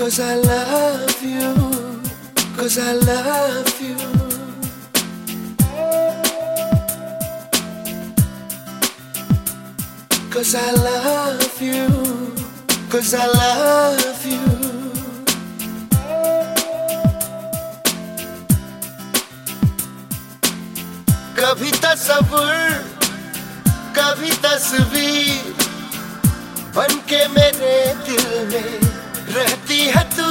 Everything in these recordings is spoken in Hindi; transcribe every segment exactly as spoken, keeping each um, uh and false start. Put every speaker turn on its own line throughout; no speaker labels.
'Cause I love you, 'cause I love you. 'Cause I love you, 'cause I love you. कभी तस्वीर, कभी तस्वीर बनके मेरे दिल में रहती है तू।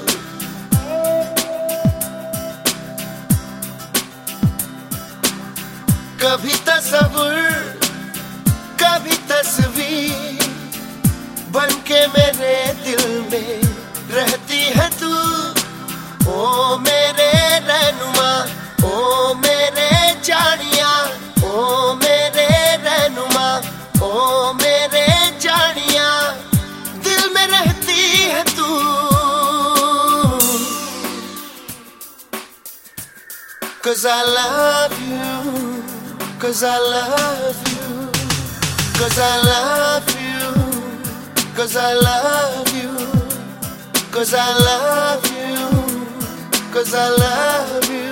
कभी तस्वीर, कभी तस्वीर बनके मेरे दिल में रहती है तू। ओ मेरे रहनुमा, ओ मेरे जानिया, ओ मेरे रहनुमा, ओ मेरे जानिया, दिल में रहती है तू। Cause I love you, cause I love you, cause I love you, cause I love you, cause I love you, cause I love you.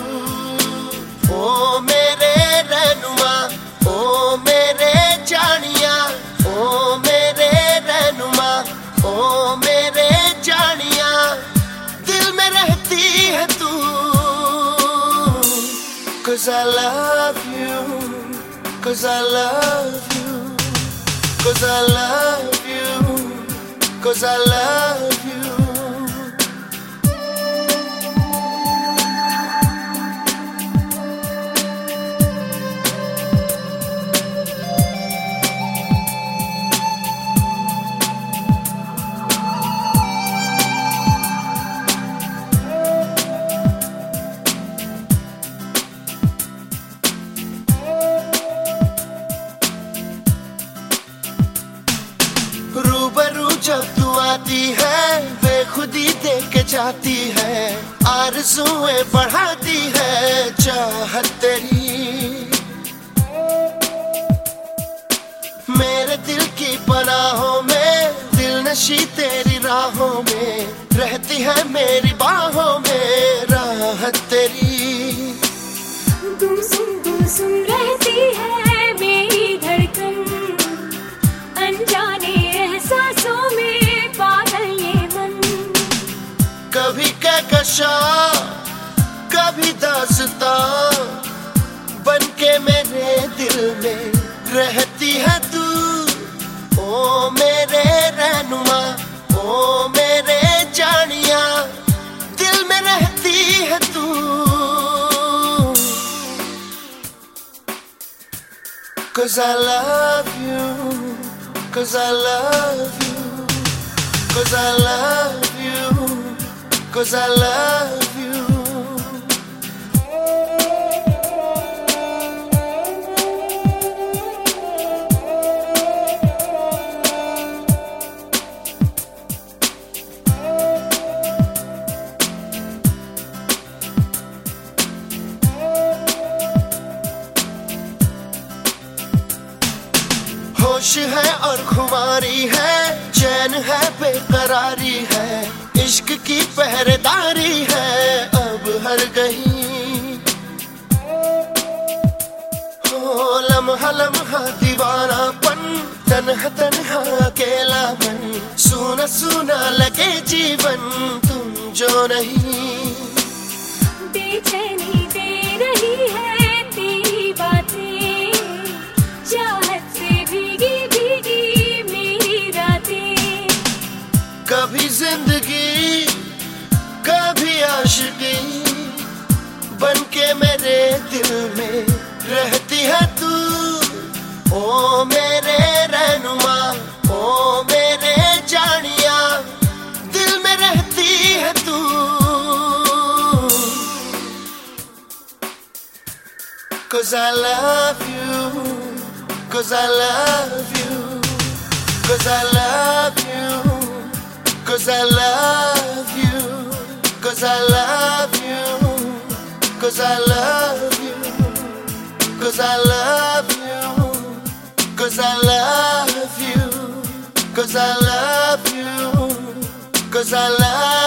ओ मेरे रहनुमा, ओ मेरे जानिया, ओ मेरे रहनुमा, ओ मेरे जानिया, दिल में रहती है तू। Cause I love you, cause I love you, cause I love you, cause I love you. रूबरू जब तू आती है, बेखुदी देख के जाती है, आरज़ुएं बढ़ाती है चाहत तेरी। मेरे दिल की पनाहों में, दिल नशी तेरी राहों में, रहती है मेरी बाहों में राहत तेरी।
गुमसुम गुमसुम रहती है मेरी धड़कन, अनजाने एहसासों में पागल ये मन।
कभी कहकशा, कभी दास्तां बनके मेरे दिल में रहती है तू। ओ मेरे रहनुमा, ओ मेरे जानिया, दिल में रहती है तू। Cause I love you, cause I love you, cause I love you, cause I love you. होश है और खुमारी है, चैन है बेकरारी है, इश्क की पहरेदारी है अब हर कहीं। हो लम्हा लम्हा दीवानापन, तन्हा तन्हा अकेलापन, सूना सूना लगे जीवन तुम जो नहीं।
बेचैनी दे रही है तेरी बातें, चाहत से भीगी भीगी मेरी रातें।
कभी जिंदगी, कभी आशिकी बनके मेरे दिल में रहती है तू। ओ मेरे रहनुमा, ओ मेरे जानिया, दिल में रहती है तू। Cause I love you, cause I love you, cause I love you, cause I love you, cause I love you, cause I love you, cause I love you, cause I love you, cause I love you, cause cause I love